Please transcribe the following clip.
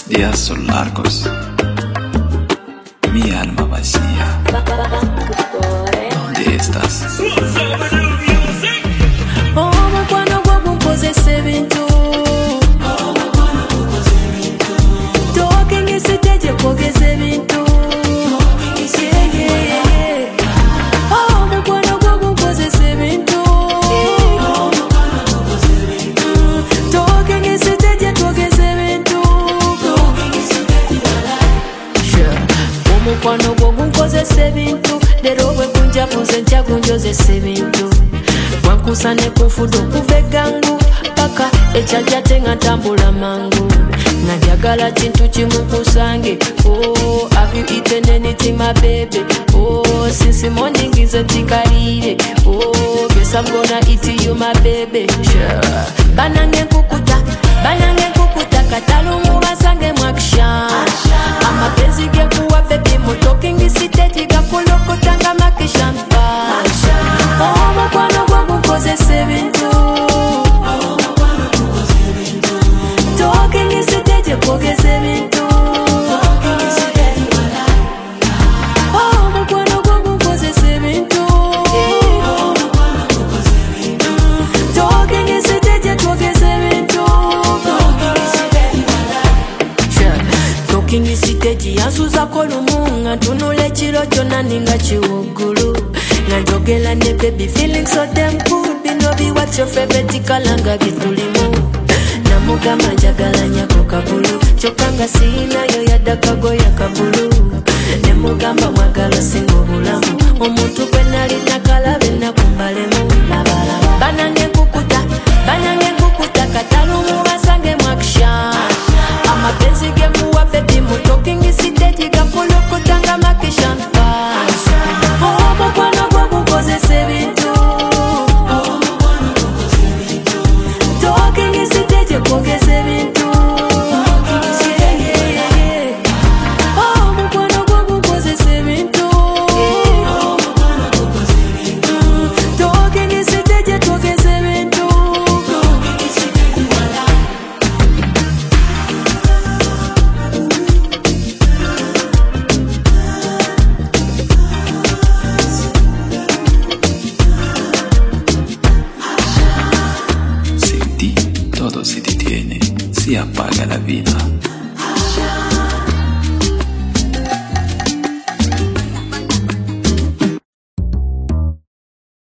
días son largos, mi alma vacía. ¿Dónde estás? Omukwano gwo gunkozesa ebintu tokengese gye kwogeza ebintu omukwano gwo gunkozesa ebintu tokengese gye twogeza ebintu omukwano gwo gunkozesa ebintu leero bwe gunjavuze nkya gunjozesa ebintu wankusa ne kunfuda okuva eggangu paka ekyajjate nga ntambula mangu nga njagala kintu kimu kusange. Oh, have you eaten anything my baby? Oh, since the morning is a tikarire. Oh, guess I'm gonna eat you my baby. Sure. Banange nkukuta katalu mubasange mwakshan amapenzi ge kuwa baby mutoke ngisiteji gakulokota nga makishan pass. Oh, mukwano gwo gunkozesa ebintu toke ngisiteji kwogeza ebintu oh, mukwano gwo gunkozesa ebintu toke ngisiteji twogeza ebintu Talking siteji yansuzako lumu nga ntunula ekiro kyonna ninga kiwuggulu nga njogera ne baby feeling so damn good bino bi what's your favorite color nga bitulimu namugamba njagala nyako kabulu kyokka nga siinayo yaddakago ya kabulu nemugamba mwagala singa obulamu omuntu gwe nalina kalabe nakumbalemu banange nkukuta katalu mubasange mwakshan amapenzi ge muwa baby mutoke ngisiteji gakulokota nga makishan pass. Oh, mukwano gwo gunkozesa ebintu toke ngisiteji kwogeza ebintu oh, mukwano gwo gunkozesa ebintu toke ngisiteji twogeza ebintu Sin ti todo se detiene, se apaga la vida.